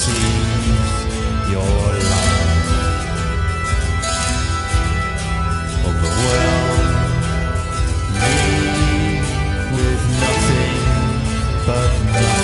seems your life overwhelm me with nothing but nothing.